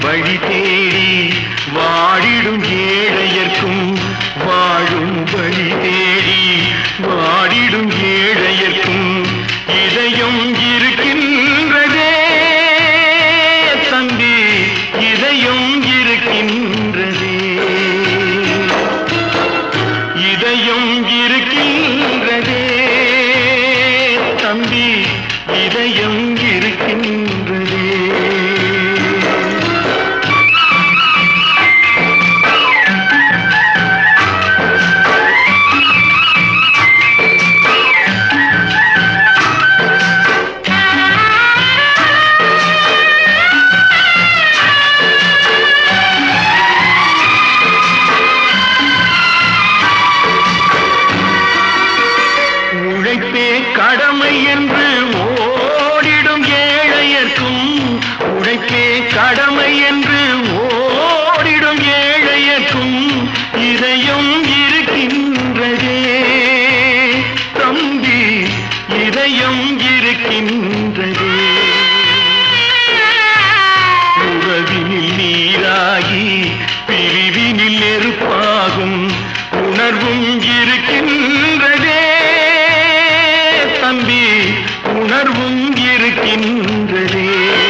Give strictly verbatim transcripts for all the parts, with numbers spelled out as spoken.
வழி தேடி வாடிடும் ஏழையர்க்கும் வாழும் வழி தேடி வாடிடும் ஏழையர்க்கும் இதயம் இருக்கின்றதே தம்பி, இதயம் இருக்கின்றதே, இதயம் இருக்கின்றதே தம்பி, இதயம் இருக்கின்றதே. உழைப்பே கடமை என்று ஓடிடும் ஏழையர்க்கும் உழைப்பே கடமை என்று ஓடிடும் ஏழையர்க்கும் இதயம் இருக்கின்றதே தம்பி, இதயம் இருக்கின்றதே. உறவினில் நீராகி பிரிவினில் நெருப்பாகும் உணர்வும் இருக்கின்றதே தம்பி, உணர்வும் இருக்கின்றதே.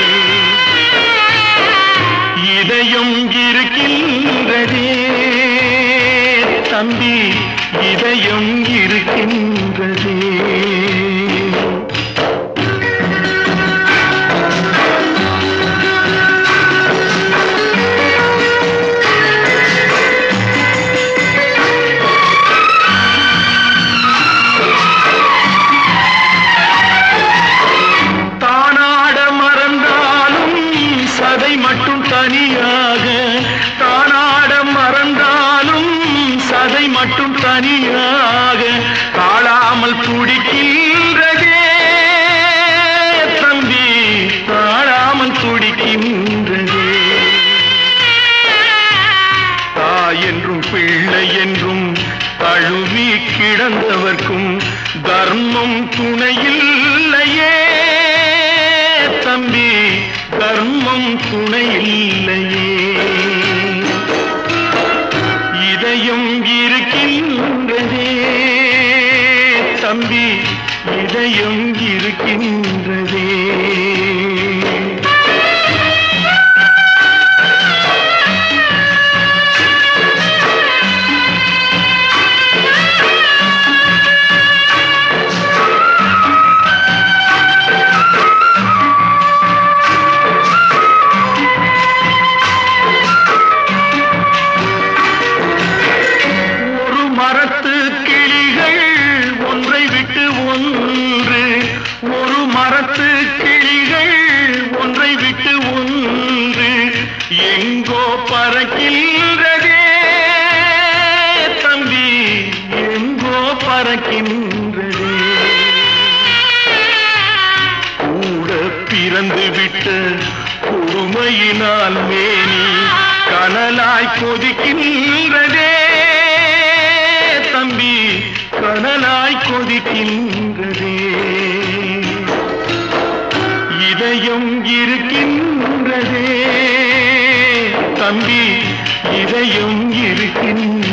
இதயம் இருக்கின்றதே தம்பி, இதயம் இருக்கின்றதே. சதை மட்டும் தனியாக தானாட மறந்தாலும் சதை மட்டும் தனியாக தாழாமல் துடிக்கின்றதே தம்பி, தாழாமல் துடிக்கின்றதே. தாய் என்றும் பிள்ளை என்றும் தழுவி கிடந்தவர்க்கும் தர்மம் துணையில்லையே தம்பி, தர்மம் துணையில்லையே. இதயம் இருக்கின்றதே தம்பி, இதயம் இருக்கின்றதே. ஒரு மரத்து கிளிகள் ஒன்றை விட்டு ஒன்று எங்கோ பறக்கின்றதே தம்பி, எங்கோ பறக்கின்றதே. கூட பிறந்து விட்ட கொடுமையினால் மேனி கனலாய் கொதிக்கின்றதே தம்பி, கனலாய் கொதிக்கின்றதே. இதயம் இருக்கின்றதே தம்பி, இதயம் இருக்கின்றதே.